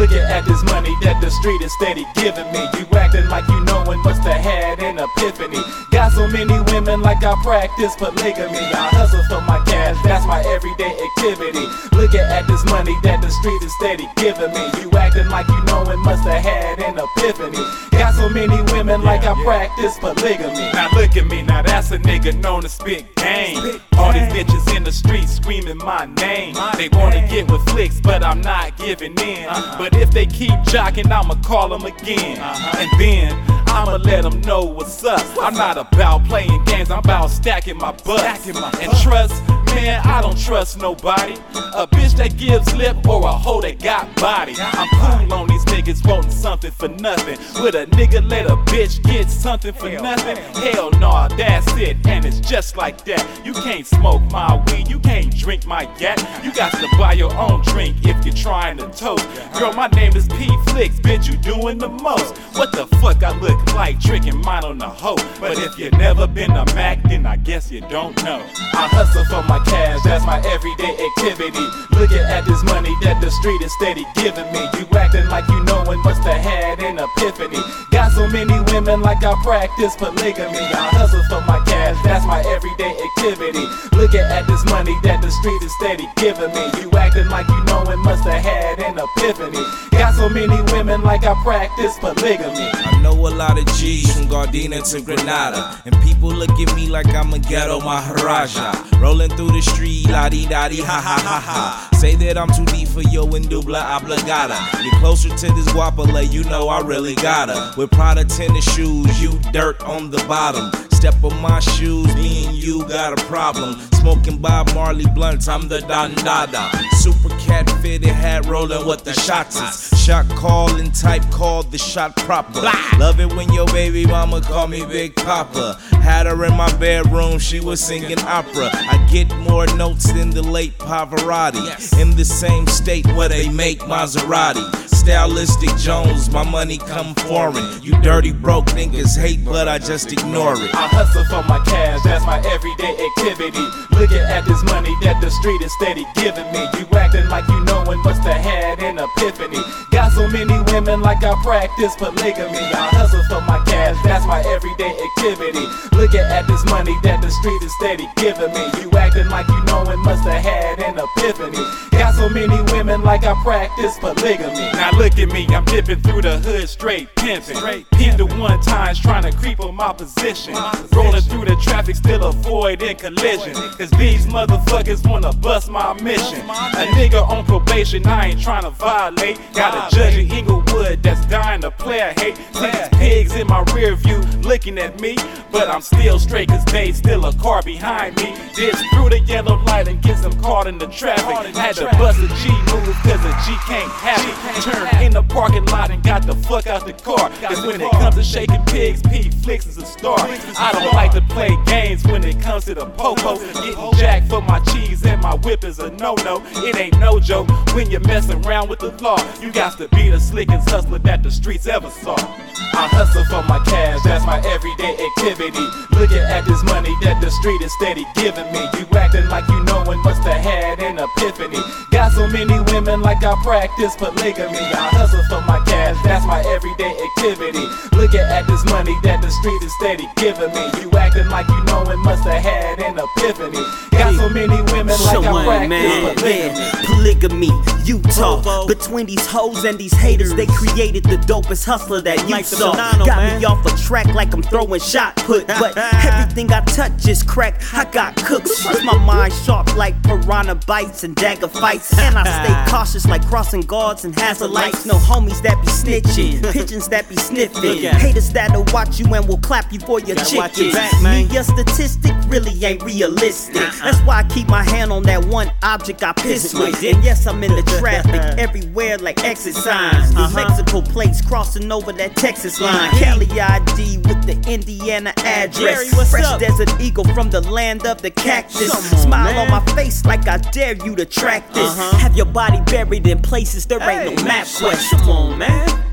Looking at this money that the street is steady giving me. You acting like you know and must have had an epiphany. Got so many women like I practice polygamy. I hustle for my cash, that's my everyday activity. Looking at this money that the street is steady giving me. You acting like you know and must have had an epiphany. Got so many women like I practice polygamy. Now look at me, now that's a nigga known to spit game. All these bitches in the street screaming my name. They wanna get with flicks, but I'm not giving in. But if they keep jocking, I'ma call them again. And then I'ma let them know what's up. I'm not about playing games, I'm about stacking my butts. And trust, man, I don't trust nobody. A bitch that gives lip or a hoe that got body. I'm cool on these niggas wanting something for nothing. Would a nigga let a bitch get something for nothing? Hell nah, that's it, and it's just like that. You can't smoke my weed, you can't drink my gat. You got to buy your own drink if you're trying to toast. Girl, my name is P Flicks, bitch, you doing the most. What the fuck I look like tricking mine on the hoe? But if you never been a Mac, then I guess you don't know. I hustle for my cash, that's my everyday activity. Looking at this money that the street is steady giving me. You acting like you know and must have had an epiphany. Got so many women like I practice polygamy. I hustle for my cash, that's my everyday activity. Looking at this money that the street is steady giving me. You acting like you know and must have had an epiphany. Got so many women like I practice polygamy. I know a lot of G's from Gardena to Grenada, and people look at me like I'm a ghetto Maharaja. Rolling through the street, la-di-da-di, ha-ha-ha-ha. Say that I'm too deep for your indubla obligata. Get closer to this guapole, you know I really gotta. With Prada tennis shoes, you dirt on the bottom. Step on my shoes, me and you got a problem. Smoking Bob Marley blunts, I'm the Don Dada. Super cat fitted hat rolling with the shots. Shot calling type called the shot proper. Love it when your baby mama call me Big Papa. Had her in my bedroom, she was singing opera. I get more notes than the late Pavarotti. In the same state where they make Maserati. Stylistic Jones, my money come foreign. You dirty broke niggas hate, but I just ignore it. I hustle for my cash, that's my everyday activity. Looking at this money that the street is steady giving me. You acting like you know and must have had an epiphany. Got so many women like I practice polygamy. I hustle for my cash, that's my everyday activity. Looking at this money that the street is steady giving me. You acting like you know and must have had an epiphany. Got so many women like I practice polygamy. Now look at me, I'm dipping through the hood straight pimping. Hit the one times trying to creep on my position. Rolling through the traffic, still avoiding collision. Cause these motherfuckers wanna bust my mission. A nigga on probation, I ain't trying to violate. Got a judge in Inglewood that's dying to play a hate. See these pigs in my rear view looking at me, but I'm still straight cause they still a car behind me. Ditch through the yellow light and get them caught in the traffic. Had to bust a G move cause a G can't have it. Turned in the parking lot and got the fuck out the car. Cause when it comes to shaking pigs, P Flicks is a star. I don't like to play games when it comes to the popo. Getting jacked for my cheese and my whip is a no-no. It ain't no joke when you're messing around with the law. You got to be the slickest hustler that the streets ever saw. I hustle for my cash, that's my everyday activity. Looking at this money that the street is steady giving me. You acting like you know and must have had an epiphany. Got so many women like I practice polygamy. I hustle for my cash, that's my everyday activity. Looking at this money that the street is steady giving me. You acting like you know and must have had an epiphany. Got so many women like I practice polygamy. Polygamy, Utah. Between these hoes and these haters, they created the dopest hustler that you saw. Got me off a track like I'm throwing shot put, but everything I touch is crack. I got cooks. My mind sharp like piranha bites and dagger fights, and I stay cautious like crossing guards and hazard lights. No homies that be snitching, pigeons that be sniffing, haters that'll watch you and will clap you for your chicken. Me, your statistic really ain't realistic. That's why I keep my hand on that one object I piss with. And yes, I'm in the traffic everywhere like exit signs. New Mexico plates crossing over that Texas line. Cali ID with the Indiana address. Fresh Desert Eagle from the land of the cactus. Smile on my face like I dare you to track this. Have your body buried in places there ain't no map quest. Come on, man.